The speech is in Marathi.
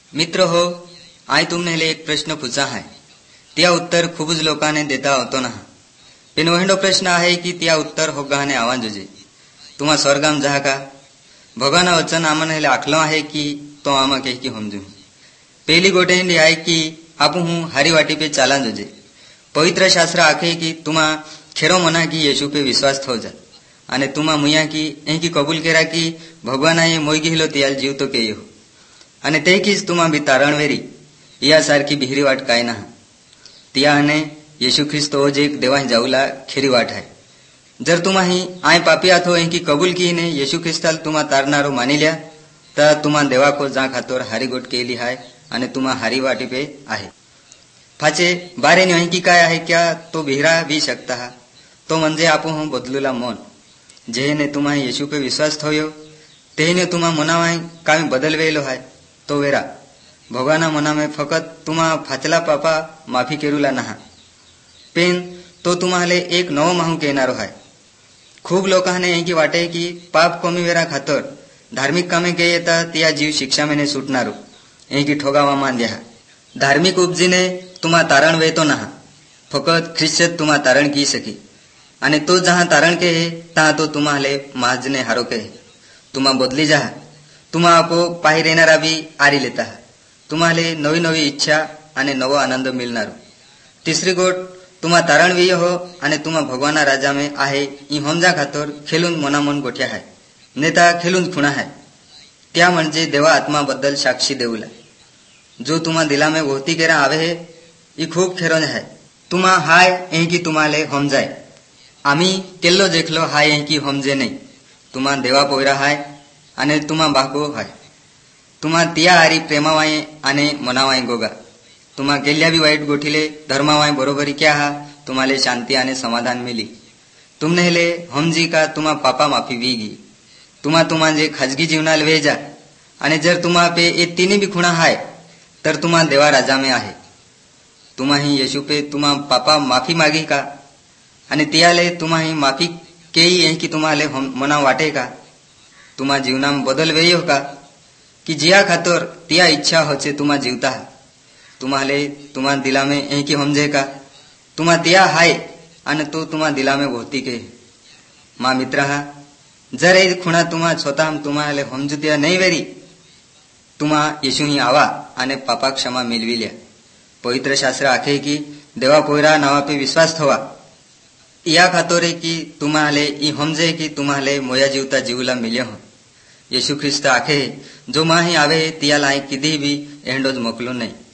मित्र हो, आई तुमने ले एक प्रश्न पूछा है, त्या उत्तर खूबच लोकांनी देता होतो ना. पण वहिंडो प्रश्न आहे की त्या उत्तर होगाने आवाज जोजे तुम्हा स्वर्गाम जहा का भगवाना वचन आमने ले आखलो आहे की तो आमा कही की हमजू. पहली गोटे हिंदी आहे की आपू हूँ हरी वाटी पे चाला जोजे. पवित्र शास्त्र आखे की तुम्हा खेरो मना की येशू पे विश्वास थो जा आणि तुम्हा मुया की एकी कबूल केरा की भगवाना ये मोई घेलो त्याल जीव तो के हो आणि ते कीच तुम्हा बी तारणवेरी यासारखी बिहरी वाट काय ना. त्याने येशू ख्रिस्त ओज एक देवाही जाऊला खिरी वाट आहे. जर तुम्हाही आय पापी आथो एकी कबूल की ने येशू ख्रिस्ताल तुम्हा तारणारो मानी लिया तर तुम्हा देवा को जा खातोर हारी गोट केली आहे आणि तुम्हा हारी वाटी पे आहे. फाचे बारे नहीं की काय आहे क्या तो बिहरा भी शकता हा तो म्हणजे आपो हूँ बदलूला मन जेने तुम्हा येशू पे विश्वास थोयो तेने तुम्हा मनावाय कामी बदलवेलो आहे तो वेरा भगवाना मना में फकत तुम्हा फाचला पापा माफी केरूला नहा पेन तो तुम्हाले एक नवो माहू केनारो आहे. खूब लोकांने एकी वाटे की पाप कमी वेरा खातर धार्मिक कामे के येता त्या जीव शिक्षा में ने सुटनारो एकी ठोगावा मान द्या. धार्मिक उपजीने तुम्हा तारण वेतो नहा फकत ख्रिश्चन तुम्हा तारण की सकी आणि तो जहाँ तारण के है तहाँ तो तुम्हाले माजने हारो के है. तुम्हा बदली जा तुम्हा आपो पाही रेनारा भी आरी लेता है. तुम्हाले नवी नवी इच्छा आणि नवो आनंद मिळणारो. तिसरी गोट तुम्हा तारण विय हो आणि तुम्हा भगवाना राजा में आहे ई हमजा खातर खेलून मनामन गोठ्या आहे नेता खेलून खुणा आहे. त्या म्हणजे देवा आत्मा बद्दल साक्षी देऊला जो तुम्हा दिला में भोवती केरा आवे है ई खूब खेरोन है. तुम्हा हाय एही की तुम्हाले हमजाय आम्ही केल्लो देखलो हाय एही की हमजे नाही. तुम्हा देवा पोयरा हाय आणि तुम्हा बाको हाय. तुम्हा तिया आरी प्रेमावाय आणि मनावाय गोगा. तुम्हा गेल्या बी वाईट गोठीले धर्मावाय बरोबरी क्या हा तुम्हाले शांती आणि समाधान मिली. तुमने ले हमजी का तुम्हा पापा माफी वीगी. तुम्हा जे खाजगी जीवनाल वे जा आणि जर तुम्हा पे ये तिन्ही बी खुणा हाय तर तुम्हा देवा राजा में आहे. तुम्हाही येशू पे तुम्हा पापा माफी मागी का आणि तियाले तुम्हाही माफी केई यही की तुम्हाले मना वाटे का. तुम्हा जीवना बदल वेयो का की जिया खातर तिया इच्छा होचे तुम्हा जीवता तुम्हाले तुम्हा दिला में यही की हमजे का तुम्हा तिया हाय आणि तो तुम्हा दिला में भोवती के. मा मित्र हा जर ए खुणा तुम्हा स्वतः तुम्हाले हमजुतिया नाही वेरी तुम्हा येशू ही आवा आणि पापा क्षमा मिलविल्या. पवित्र शास्त्र आखे की देवा पोयरा नावा पे विश्वास थवा या खातोरे की तुम्हाले ई हमजे की तुम्हाले मोया जीवता जीवला मिले हो. येशू ख्रिस्त आखे जो माही आवे तिया लाई किधी भी एंडोज मोकलो नहीं.